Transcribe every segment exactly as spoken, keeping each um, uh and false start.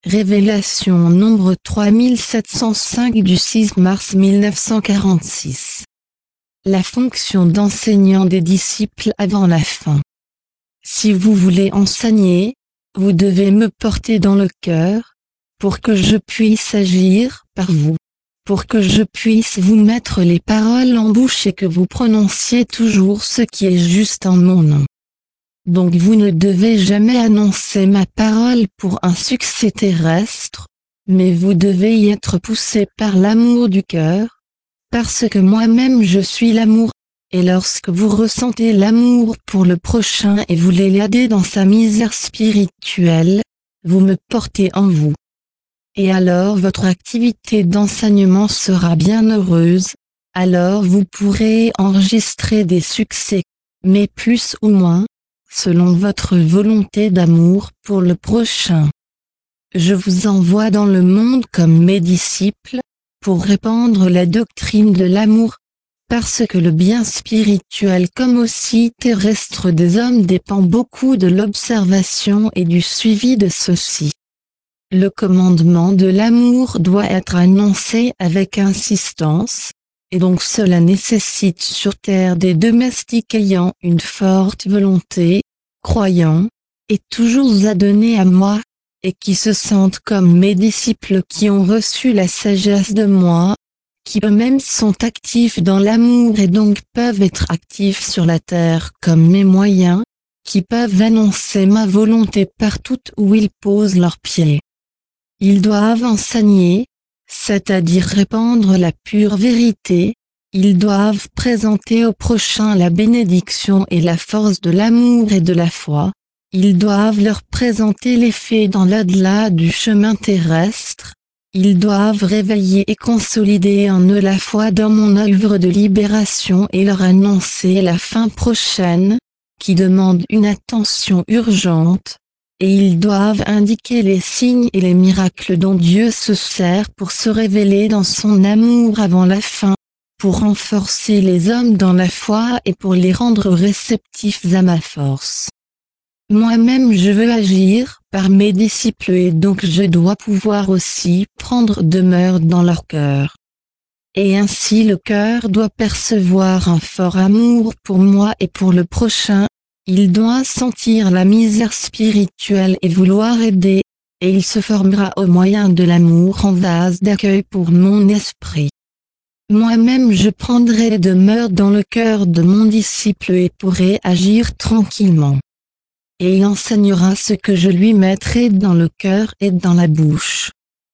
Révélation nombre trois mille sept cent cinq du six mars mille neuf cent quarante-six. La fonction d'enseignant des disciples avant la fin. Si vous voulez enseigner, vous devez me porter dans le cœur, pour que je puisse agir par vous, pour que je puisse vous mettre les paroles en bouche et que vous prononciez toujours ce qui est juste en mon nom. Donc vous ne devez jamais annoncer ma parole pour un succès terrestre, mais vous devez y être poussé par l'amour du cœur, parce que moi-même je suis l'amour, et lorsque vous ressentez l'amour pour le prochain et voulez l'aider dans sa misère spirituelle, vous me portez en vous. Et alors votre activité d'enseignement sera bien heureuse, alors vous pourrez enregistrer des succès, mais plus ou moins, selon votre volonté d'amour pour le prochain. Je vous envoie dans le monde comme mes disciples, pour répandre la doctrine de l'amour, parce que le bien spirituel comme aussi terrestre des hommes dépend beaucoup de l'observation et du suivi de ceux-ci. Le commandement de l'amour doit être annoncé avec insistance, et donc cela nécessite sur terre des domestiques ayant une forte volonté, croyants, et toujours adonnés à moi, et qui se sentent comme mes disciples qui ont reçu la sagesse de moi, qui eux-mêmes sont actifs dans l'amour et donc peuvent être actifs sur la terre comme mes moyens, qui peuvent annoncer ma volonté partout où ils posent leurs pieds. Ils doivent enseigner, c'est-à-dire répandre la pure vérité, ils doivent présenter au prochain la bénédiction et la force de l'amour et de la foi, ils doivent leur présenter les faits dans l'au-delà du chemin terrestre, ils doivent réveiller et consolider en eux la foi dans mon œuvre de libération et leur annoncer la fin prochaine, qui demande une attention urgente, et ils doivent indiquer les signes et les miracles dont Dieu se sert pour se révéler dans son amour avant la fin, pour renforcer les hommes dans la foi et pour les rendre réceptifs à ma force. Moi-même je veux agir par mes disciples et donc je dois pouvoir aussi prendre demeure dans leur cœur. Et ainsi le cœur doit percevoir un fort amour pour moi et pour le prochain, il doit sentir la misère spirituelle et vouloir aider, et il se formera au moyen de l'amour en vase d'accueil pour mon esprit. Moi-même je prendrai demeure dans le cœur de mon disciple et pourrai agir tranquillement. Et il enseignera ce que je lui mettrai dans le cœur et dans la bouche.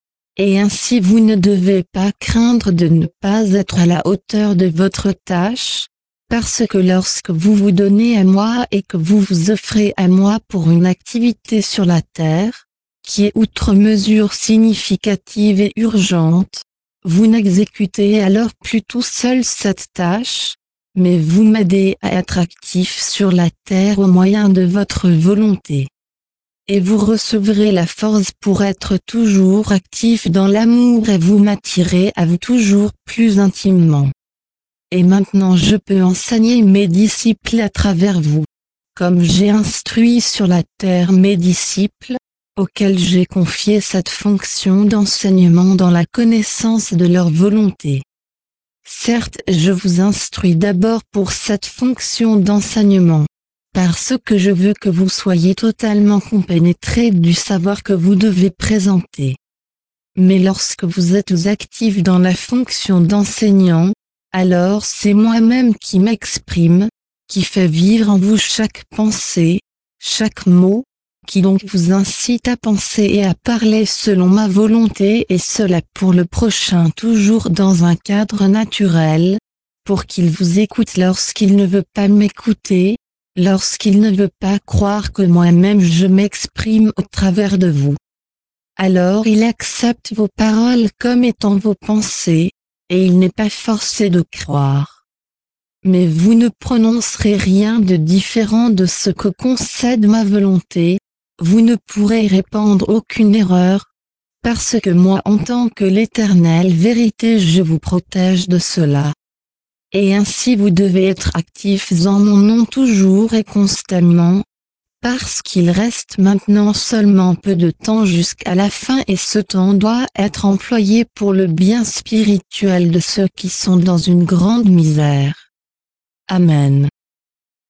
Et ainsi vous ne devez pas craindre de ne pas être à la hauteur de votre tâche, parce que lorsque vous vous donnez à moi et que vous vous offrez à moi pour une activité sur la terre, qui est outre mesure significative et urgente, vous n'exécutez alors plus tout seul cette tâche, mais vous m'aidez à être actif sur la terre au moyen de votre volonté. Et vous recevrez la force pour être toujours actif dans l'amour et vous m'attirez à vous toujours plus intimement. Et maintenant je peux enseigner mes disciples à travers vous, comme j'ai instruit sur la terre mes disciples, auxquels j'ai confié cette fonction d'enseignement dans la connaissance de leur volonté. Certes, je vous instruis d'abord pour cette fonction d'enseignement, parce que je veux que vous soyez totalement compénétrés du savoir que vous devez présenter. Mais lorsque vous êtes actifs dans la fonction d'enseignant, alors c'est moi-même qui m'exprime, qui fait vivre en vous chaque pensée, chaque mot, qui donc vous incite à penser et à parler selon ma volonté et cela pour le prochain toujours dans un cadre naturel, pour qu'il vous écoute lorsqu'il ne veut pas m'écouter, lorsqu'il ne veut pas croire que moi-même je m'exprime au travers de vous. Alors il accepte vos paroles comme étant vos pensées, et il n'est pas forcé de croire. Mais vous ne prononcerez rien de différent de ce que concède ma volonté, vous ne pourrez répandre aucune erreur, parce que moi en tant que l'éternelle vérité je vous protège de cela. Et ainsi vous devez être actifs en mon nom toujours et constamment, Parce qu'il reste maintenant seulement peu de temps jusqu'à la fin et ce temps doit être employé pour le bien spirituel de ceux qui sont dans une grande misère. Amen.